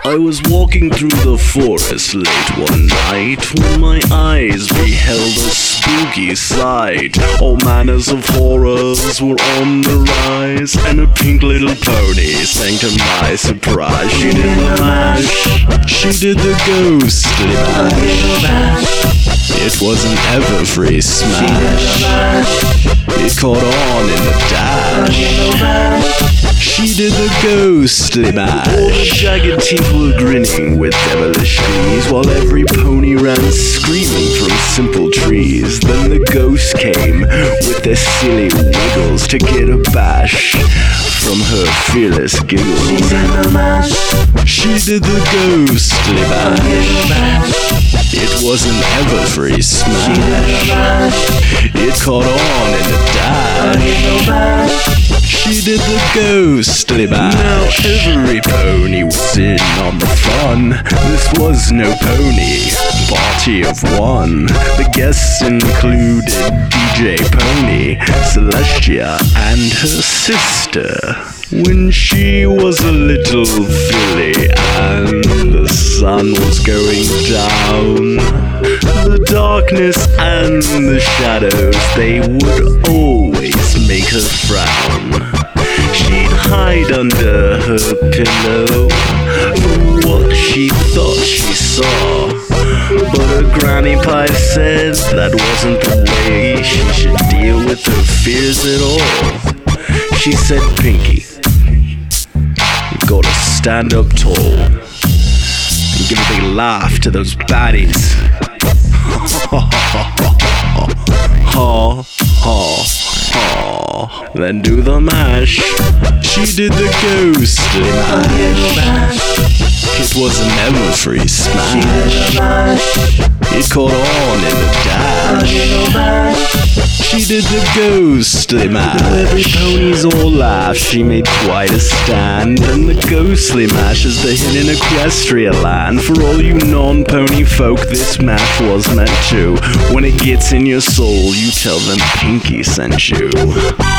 I was walking through the forest late one night when my eyes beheld a spooky sight. All manners of horrors were on the rise, and a pink little pony sang to my surprise. She did the mash, she did the ghostly mash. It was an ever-free smash. It caught on in the dash. She did the ghostly mash. All the jagged teeth were grinning with devilish glees, while every pony ran screaming from simple trees. Then the ghost came with their silly wiggles to get a bash from her fearless giggles. She did the mash. She did the ghostly mash. It was an ever-free smash. It caught on in the dash. She did the ghostly mash. Now every pony was in on the fun. This was no pony party of one. The guests included DJ Pony, Celestia, and her sister. When she was a little filly and the sun was going down, the darkness and the shadows, they would always make her frown. She'd hide under her pillow from what she thought she saw, but her granny pie said that wasn't the way she should deal with her fears at all. She said, Pinky, you gotta stand up tall and give a big laugh to those baddies. Ha ha ha. Then do the mash. She did the ghostly mash. It was an ever-free smash. It caught on in the dash. She did the ghostly mash. Every pony's all laugh. She made quite a stand. And the ghostly mash is the hidden equestria land. For all you non-pony folk, this mash was meant to. When it gets in your soul, you tell them Pinky sent you.